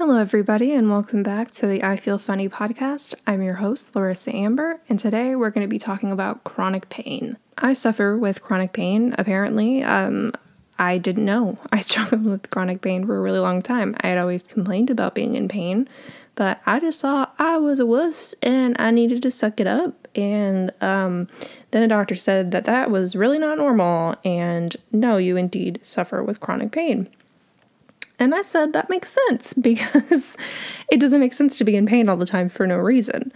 Hello, everybody, and welcome back to the I Feel Funny podcast. I'm your host, Larissa Amber, and today we're going to be talking about chronic pain. I suffer with chronic pain, apparently. I didn't know I struggled with chronic pain for a really long time. I had always complained about being in pain, but I just thought I was a wuss and I needed to suck it up. And then a doctor said that was really not normal, and no, you indeed suffer with chronic pain. And I said, that makes sense, because it doesn't make sense to be in pain all the time for no reason.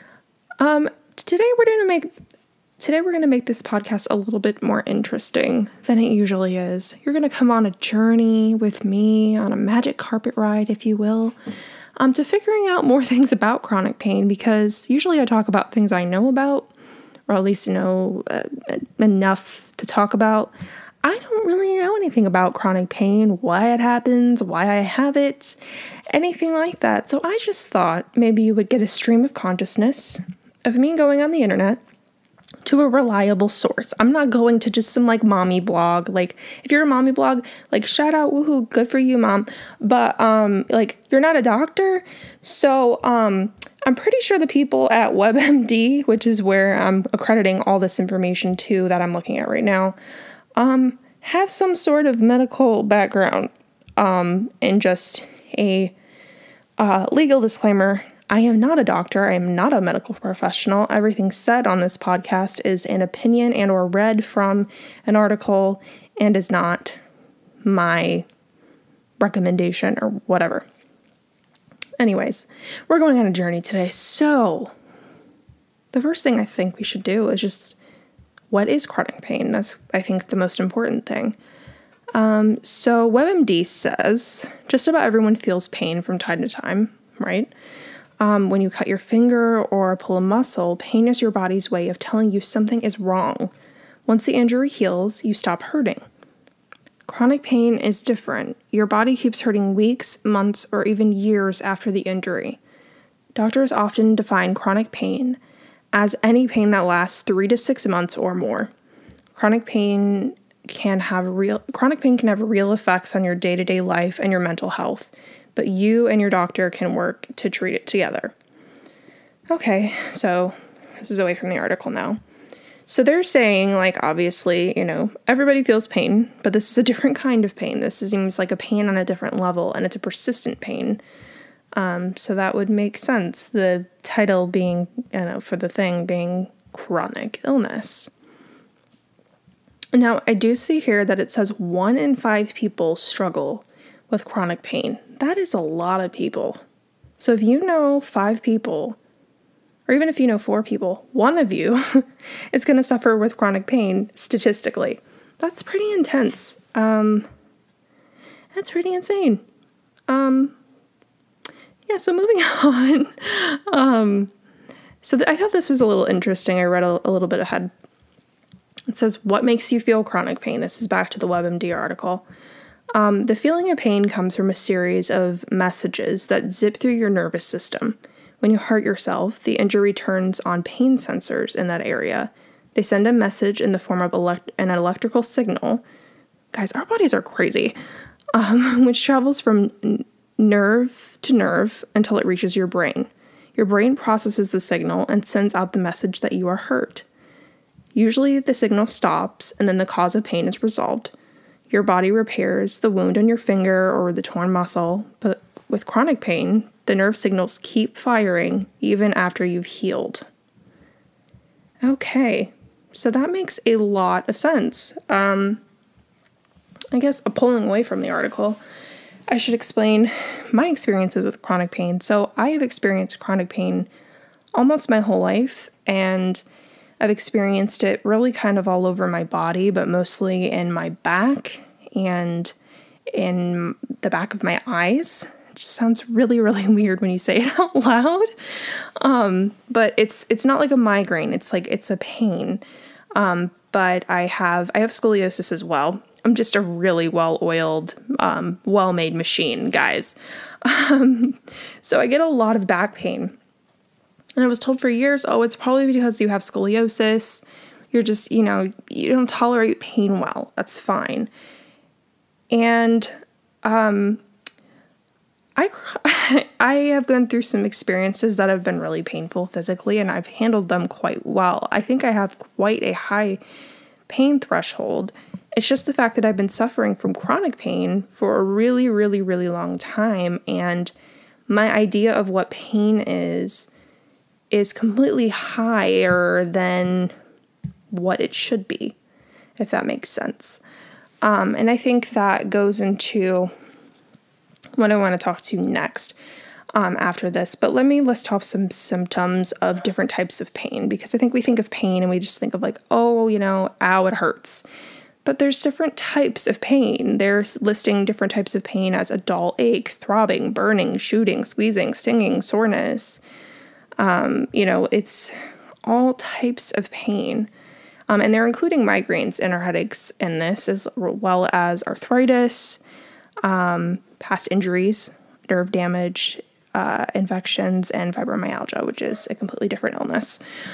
Today we're going to make this podcast a little bit more interesting than it usually is. You're going to come on a journey with me, on a magic carpet ride, if you will, to figuring out more things about chronic pain, because usually I talk about things I know about, or at least know enough to talk about. I don't really know anything about chronic pain, why it happens, why I have it, anything like that. So I just thought maybe you would get a stream of consciousness of me going on the internet to a reliable source. I'm not going to just some mommy blog. If you're a mommy blog, shout out, woohoo, good for you, mom. But you're not a doctor. So I'm pretty sure the people at WebMD, which is where I'm accrediting all this information to that I'm looking at right now, have some sort of medical background. And just a legal disclaimer, I am not a doctor. I am not a medical professional. Everything said on this podcast is an opinion and or read from an article and is not my recommendation or whatever. Anyways, we're going on a journey today. So the first thing I think we should do is just, what is chronic pain? That's, I think, the most important thing. So WebMD says just about everyone feels pain from time to time, right? When you cut your finger or pull a muscle, pain is your body's way of telling you something is wrong. Once the injury heals, you stop hurting. Chronic pain is different. Your body keeps hurting weeks, months, or even years after the injury. Doctors often define chronic pain as any pain that lasts 3 to 6 months or more. Chronic pain can have real effects on your day-to-day life and your mental health, but you and your doctor can work to treat it together. Okay, so this is away from the article now. So they're saying, obviously, everybody feels pain, but this is a different kind of pain. This seems like a pain on a different level, and it's a persistent pain. So that would make sense. The title being, for the thing being chronic illness. Now, I do see here that it says 1 in 5 people struggle with chronic pain. That is a lot of people. So if you know 5 people, or even if you know 4 people, one of you is going to suffer with chronic pain statistically. That's pretty intense. That's pretty insane. Yeah, so moving on. I thought this was a little interesting. I read a little bit ahead. It says, what makes you feel chronic pain? This is back to the WebMD article. The feeling of pain comes from a series of messages that zip through your nervous system. When you hurt yourself, the injury turns on pain sensors in that area. They send a message in the form of an electrical signal. Guys, our bodies are crazy. Which travels from nerve to nerve until it reaches your brain. Your brain processes the signal and sends out the message that you are hurt. Usually the signal stops and then the cause of pain is resolved. Your body repairs the wound on your finger or the torn muscle, but with chronic pain, the nerve signals keep firing even after you've healed. Okay, so that makes a lot of sense. I guess pulling away from the article, I should explain my experiences with chronic pain. So I have experienced chronic pain almost my whole life, and I've experienced it really kind of all over my body, but mostly in my back and in the back of my eyes. It just sounds really, really weird when you say it out loud. But it's not like a migraine. It's a pain. But I have scoliosis as well. I'm just a really well-oiled, well-made machine, guys. So I get a lot of back pain. And I was told for years, it's probably because you have scoliosis. You're just, you don't tolerate pain well. That's fine. And I I have gone through some experiences that have been really painful physically, and I've handled them quite well. I think I have quite a high pain threshold. It's just the fact that I've been suffering from chronic pain for a really, really, really long time, and my idea of what pain is completely higher than what it should be, if that makes sense. And I think that goes into what I want to talk to next after this. But let me list off some symptoms of different types of pain, because I think we think of pain and we just think of like, oh, ow, it hurts. But there's different types of pain. They're listing different types of pain as a dull ache, throbbing, burning, shooting, squeezing, stinging, soreness. It's all types of pain. And they're including migraines and headaches in this, as well as arthritis, past injuries, nerve damage, infections, and fibromyalgia, which is a completely different illness.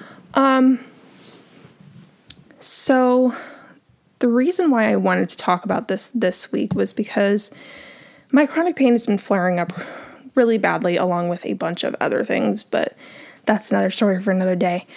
So the reason why I wanted to talk about this week was because my chronic pain has been flaring up really badly, along with a bunch of other things, but that's another story for another day.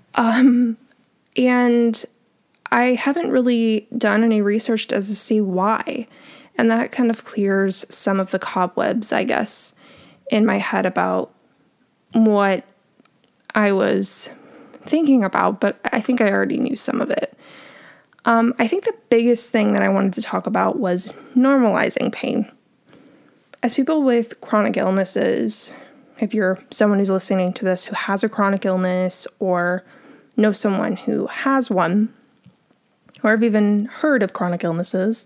And I haven't really done any research as to see why. And that kind of clears some of the cobwebs, I guess, in my head about what I was thinking about, but I think I already knew some of it. I think the biggest thing that I wanted to talk about was normalizing pain. As people with chronic illnesses, if you're someone who's listening to this who has a chronic illness or know someone who has one, or have even heard of chronic illnesses,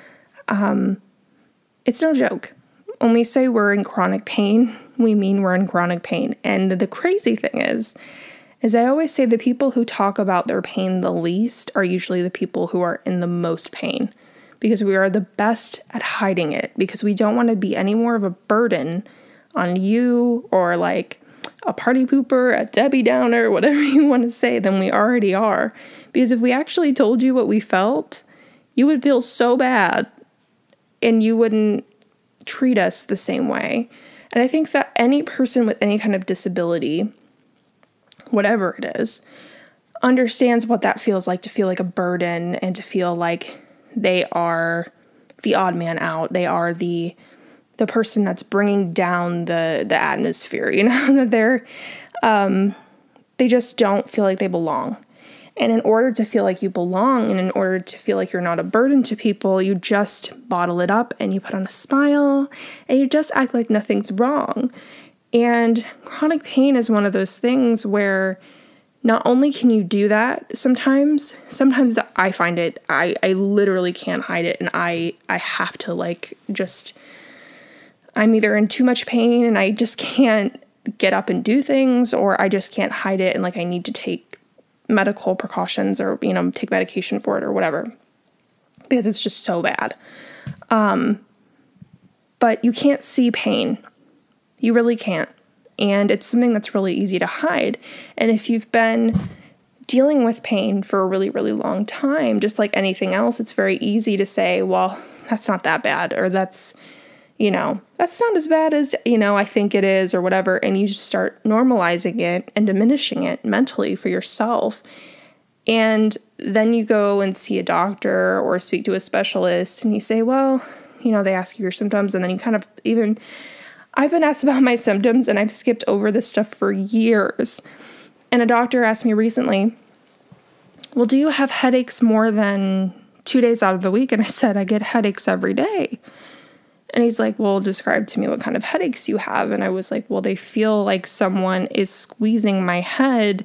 it's no joke. When we say we're in chronic pain, we mean we're in chronic pain. And the crazy thing is I always say the people who talk about their pain the least are usually the people who are in the most pain, because we are the best at hiding it, because we don't want to be any more of a burden on you or like a party pooper, a Debbie Downer, whatever you want to say, than we already are. Because if we actually told you what we felt, you would feel so bad and you wouldn't treat us the same way. And I think that any person with any kind of disability, whatever it is, understands what that feels like, to feel like a burden and to feel like they are the odd man out. They are the person that's bringing down the atmosphere, that they just don't feel like they belong. And in order to feel like you belong, and in order to feel like you're not a burden to people, you just bottle it up and you put on a smile and you just act like nothing's wrong. And chronic pain is one of those things where not only can you do that sometimes I find it, I literally can't hide it, and I have to I'm either in too much pain and I just can't get up and do things, or I just can't hide it and I need to take medical precautions or, take medication for it or whatever, because it's just so bad. But you can't see pain. You really can't. And it's something that's really easy to hide. And if you've been dealing with pain for a really, really long time, just like anything else, it's very easy to say, well, that's not that bad, or that's not as bad as, I think it is, or whatever. And you just start normalizing it and diminishing it mentally for yourself. And then you go and see a doctor or speak to a specialist and you say, well, they ask you your symptoms, and then you I've been asked about my symptoms and I've skipped over this stuff for years. And a doctor asked me recently, well, do you have headaches more than 2 days out of the week? And I said, I get headaches every day. And he's like, well, describe to me what kind of headaches you have. And I was like, well, they feel like someone is squeezing my head,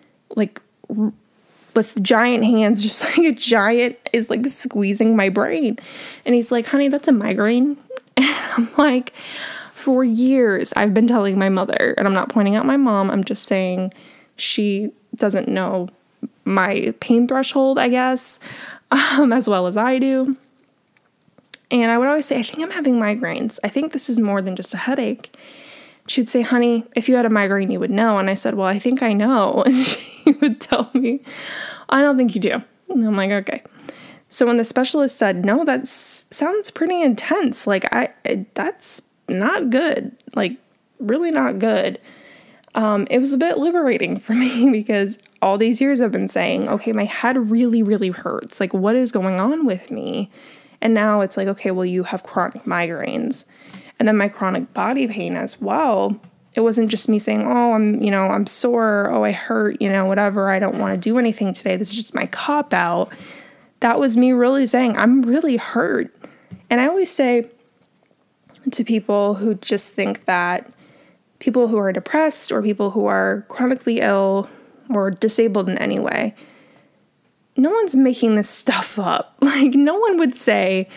with giant hands, just like a giant is squeezing my brain. And he's like, honey, that's a migraine. And I'm like, for years, I've been telling my mother, and I'm not pointing out my mom, I'm just saying she doesn't know my pain threshold, I guess, as well as I do. And I would always say, I think I'm having migraines. I think this is more than just a headache. She'd say, honey, if you had a migraine, you would know. And I said, well, I think I know. And she would tell me, I don't think you do. And I'm like, okay. So when the specialist said, no, that sounds pretty intense. That's not good, like really not good. It was a bit liberating for me because all these years I've been saying, okay, my head really, really hurts. Like, what is going on with me? And now it's like, okay, well, you have chronic migraines. And then my chronic body pain as well. It wasn't just me saying, oh, I'm sore. Oh, I hurt, whatever. I don't want to do anything today. This is just my cop out. That was me really saying, I'm really hurt. And I always say to people who just think that people who are depressed or people who are chronically ill or disabled in any way, no one's making this stuff up. Like, no one would say,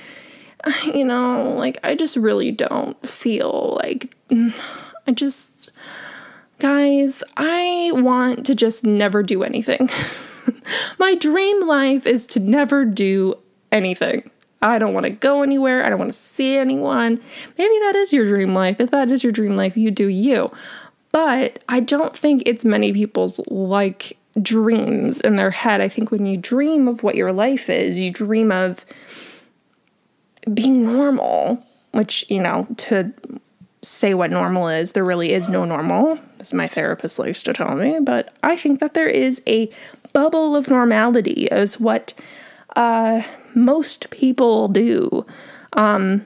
I just really don't feel like, guys, I want to just never do anything. My dream life is to never do anything. I don't want to go anywhere. I don't want to see anyone. Maybe that is your dream life. If that is your dream life, you do you. But I don't think it's many people's dreams in their head. I think when you dream of what your life is, you dream of being normal, which, to say what normal is, there really is no normal, as my therapist likes to tell me. But I think that there is a bubble of normality is what most people do, and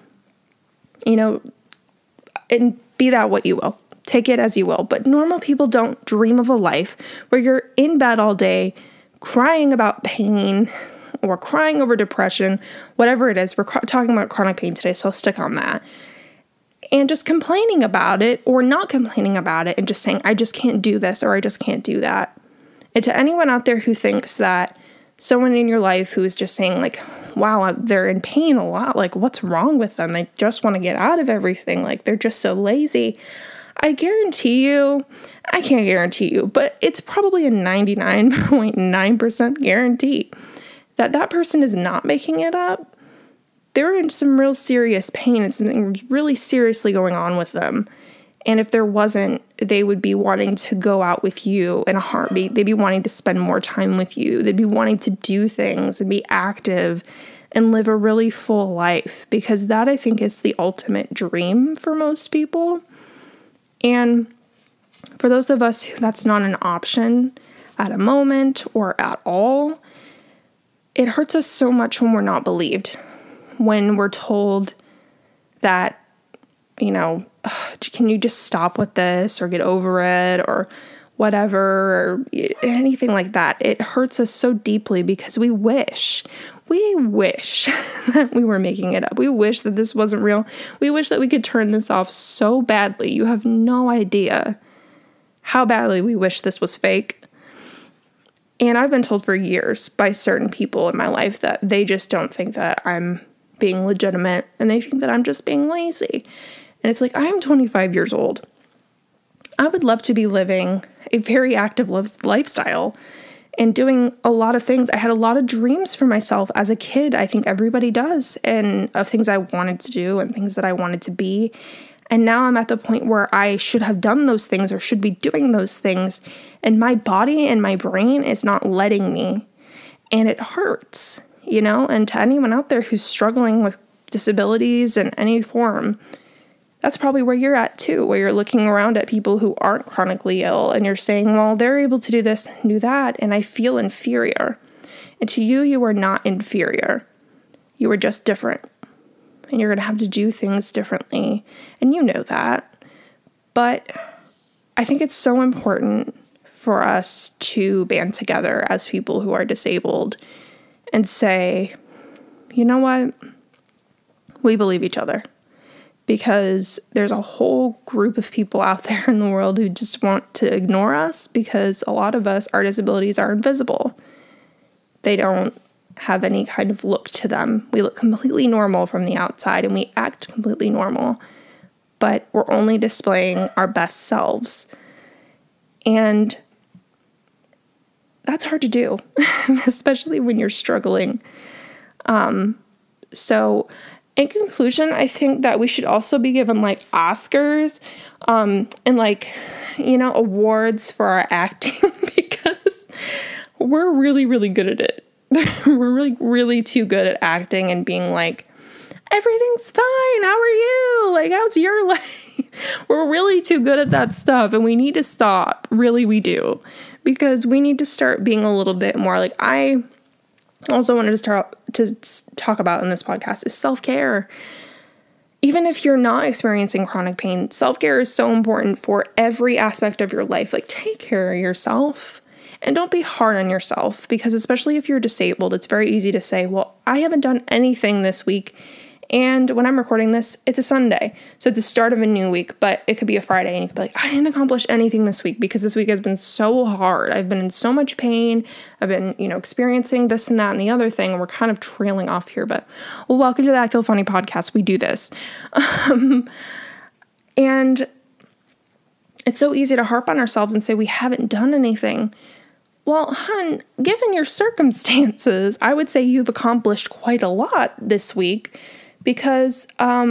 be that what you will. Take it as you will. But normal people don't dream of a life where you're in bed all day crying about pain or crying over depression, whatever it is. We're talking about chronic pain today, so I'll stick on that. And just complaining about it or not complaining about it and just saying, I just can't do this or I just can't do that. And to anyone out there who thinks that someone in your life who is just saying wow, they're in pain a lot. What's wrong with them? They just want to get out of everything. They're just so lazy. I guarantee you, I can't guarantee you, but it's probably a 99.9% guarantee that that person is not making it up. They're in some real serious pain and something really seriously going on with them. And if there wasn't, they would be wanting to go out with you in a heartbeat. They'd be wanting to spend more time with you. They'd be wanting to do things and be active and live a really full life, because that, I think, is the ultimate dream for most people. And for those of us who that's not an option at a moment or at all, it hurts us so much when we're not believed, when we're told that, can you just stop with this or get over it or whatever, or anything like that. It hurts us so deeply because we wish that we were making it up. We wish that this wasn't real. We wish that we could turn this off so badly. You have no idea how badly we wish this was fake. And I've been told for years by certain people in my life that they just don't think that I'm being legitimate and they think that I'm just being lazy. And it's I'm 25 years old. I would love to be living a very active lifestyle and doing a lot of things. I had a lot of dreams for myself as a kid. I think everybody does, and of things I wanted to do and things that I wanted to be. And now I'm at the point where I should have done those things or should be doing those things. And my body and my brain is not letting me. And it hurts, And to anyone out there who's struggling with disabilities in any form, that's probably where you're at too, where you're looking around at people who aren't chronically ill and you're saying, well, they're able to do this and do that, and I feel inferior. And to you, you are not inferior. You are just different. And you're going to have to do things differently. And you know that. But I think it's so important for us to band together as people who are disabled and say, you know what? We believe each other. Because there's a whole group of people out there in the world who just want to ignore us because a lot of us, our disabilities are invisible. They don't have any kind of look to them. We look completely normal from the outside and we act completely normal, but we're only displaying our best selves. And that's hard to do, especially when you're struggling. So in conclusion, I think that we should also be given Oscars and awards for our acting because we're really, really good at it. We're really, really too good at acting and being everything's fine. How are you? Like, how's your life? We're really too good at that stuff, and we need to stop. Really, we do. Because we need to start being a little bit more like, I also wanted to talk about in this podcast is self-care. Even if you're not experiencing chronic pain, self-care is so important for every aspect of your life. Like, take care of yourself and don't be hard on yourself, because especially if you're disabled, it's very easy to say, well, I haven't done anything this week. And when I'm recording this, it's a Sunday. So it's the start of a new week, but it could be a Friday and you could be like, I didn't accomplish anything this week because this week has been so hard. I've been in so much pain. I've been, experiencing this and that and the other thing. And we're kind of trailing off here, but welcome to the I Feel Funny podcast. We do this. And it's so easy to harp on ourselves and say we haven't done anything. Well, hun, given your circumstances, I would say you've accomplished quite a lot this week. Because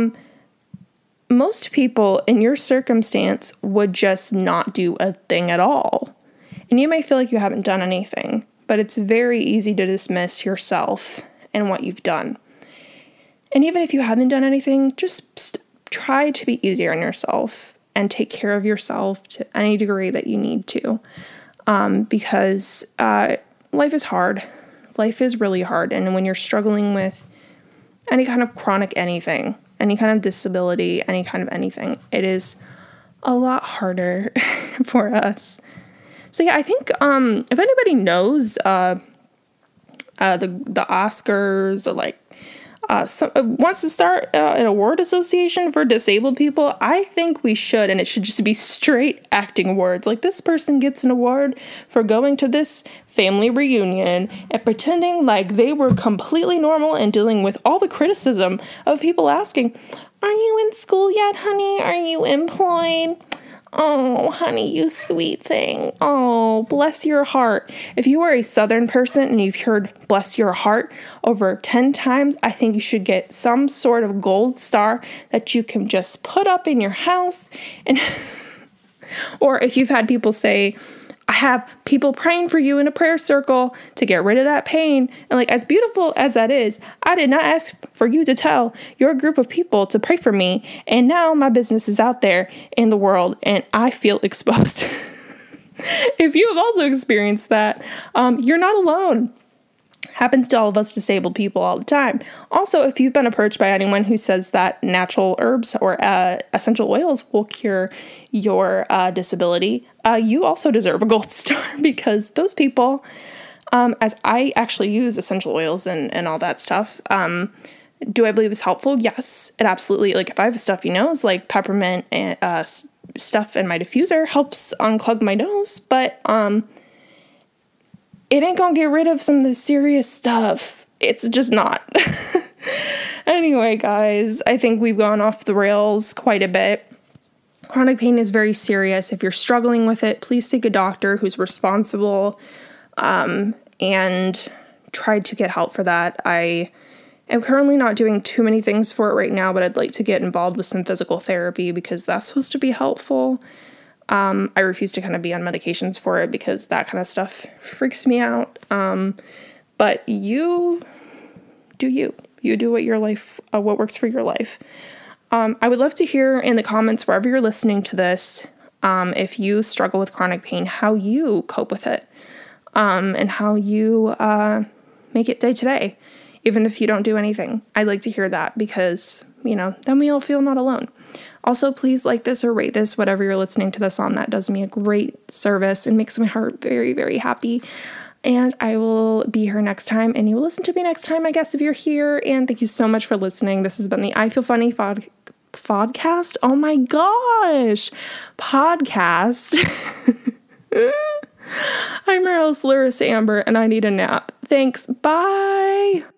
most people in your circumstance would just not do a thing at all. And you may feel like you haven't done anything, but it's very easy to dismiss yourself and what you've done. And even if you haven't done anything, just try to be easier on yourself and take care of yourself to any degree that you need to. Because life is hard. Life is really hard. And when you're struggling with any kind of chronic anything, any kind of disability, any kind of anything, it is a lot harder for us. So yeah, I think if anybody knows the Oscars or wants to start an award association for disabled people, I think we should, and it should just be straight acting awards. Like, this person gets an award for going to this family reunion and pretending like they were completely normal and dealing with all the criticism of people asking, are you in school yet, honey? Are you employed? Oh, honey, you sweet thing. Oh, bless your heart. If you are a Southern person and you've heard bless your heart over 10 times, I think you should get some sort of gold star that you can just put up in your house. And or if you've had people say, I have people praying for you in a prayer circle to get rid of that pain. And as beautiful as that is, I did not ask for you to tell your group of people to pray for me. And now my business is out there in the world and I feel exposed. If you have also experienced that, you're not alone. Happens to all of us disabled people all the time. Also, if you've been approached by anyone who says that natural herbs or essential oils will cure your disability, you also deserve a gold star, because those people, as I actually use essential oils and all that stuff, do I believe it's helpful? Yes, it absolutely. If I have a stuffy nose, like peppermint and stuff in my diffuser helps unclog my nose, but it ain't gonna get rid of some of the serious stuff. It's just not. Anyway, guys, I think we've gone off the rails quite a bit. Chronic pain is very serious. If you're struggling with it, please seek a doctor who's responsible and try to get help for that. I am currently not doing too many things for it right now, but I'd like to get involved with some physical therapy because that's supposed to be helpful. I refuse to kind of be on medications for it because that kind of stuff freaks me out. But you do what works for your life. I would love to hear in the comments, wherever you're listening to this, if you struggle with chronic pain, how you cope with it, and how you, make it day to day, even if you don't do anything. I'd like to hear that because, then we all feel not alone. Also, please like this or rate this, whatever you're listening to this on. That does me a great service and makes my heart very, very happy. And I will be here next time, and you will listen to me next time, I guess, if you're here. And thank you so much for listening. This has been the I Feel Funny podcast. Oh my gosh, podcast. I'm your host, Larissa Amber, and I need a nap. Thanks. Bye.